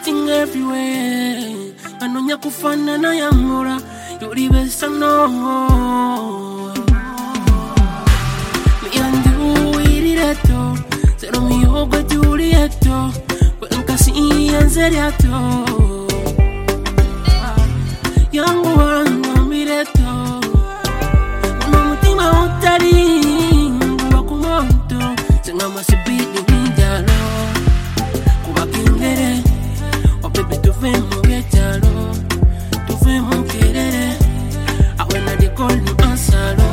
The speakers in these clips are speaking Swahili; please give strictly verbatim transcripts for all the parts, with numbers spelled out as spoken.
fighting everywhere. Anonya kufana na yamura, yuri besa no. Mi andu irireto, zero mi hogo jurieto, kwenkasi yanzeriato. Yangu wangu mireto, una mutima utari, nguwa kumonto, senga masibidi nijalo, kuwa kindere, oh baby tuve mugechalo, tuve mukerere, awena di call ni ansalo,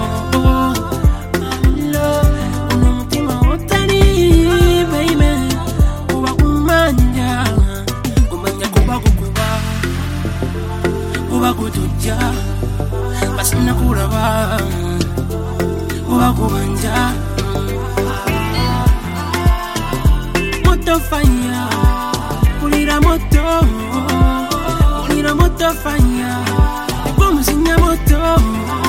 amilo, una mutima utari, baby, kuwa kumanja, kumanja kuwa kukuba, kuwa kutuja, basi nakuraba, kuwa kubanja. Moto fanya, pulira moto, pulira moto fanya, como sinya moto,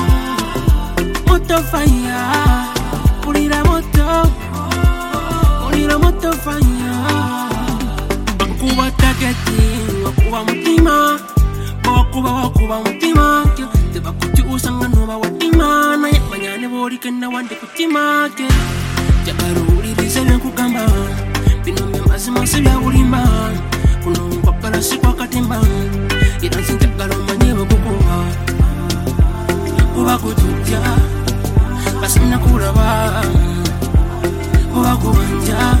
moto fanya, pulira moto, pulira moto fanya. Wakuba taketi, wakuba mutima, wakuba wakuba mutima, te bakuchusa ngano ba watima, na yakmanyane bori kena wande kutima ke, jabaruri disele kugamba. Pino me mazima sila ulimba, kuno mpapala sikwa katimba, iransinta kalo manyewa kukuwa, kuwa kutuja, basi nakuraba, kuwa kuwanja.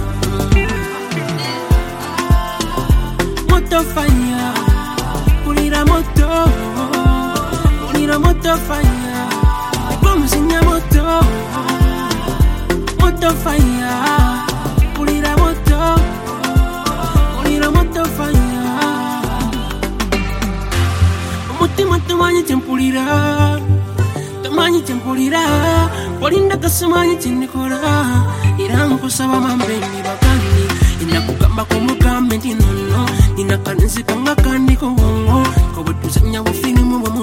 Moto fanya, pulira moto, pulira moto fanya, como sinya moto, moto fanya. Pulira moto, pulira moto fanya. Mutima tumanyi tempulira, tumanyi tempulira, polinda kasumanyi chinikola. Irangu saba mambendi bakani, inakugamba kumugambe ndinono, inakaninsi kanga kandi kuhongo, kobutusanya wufini muwa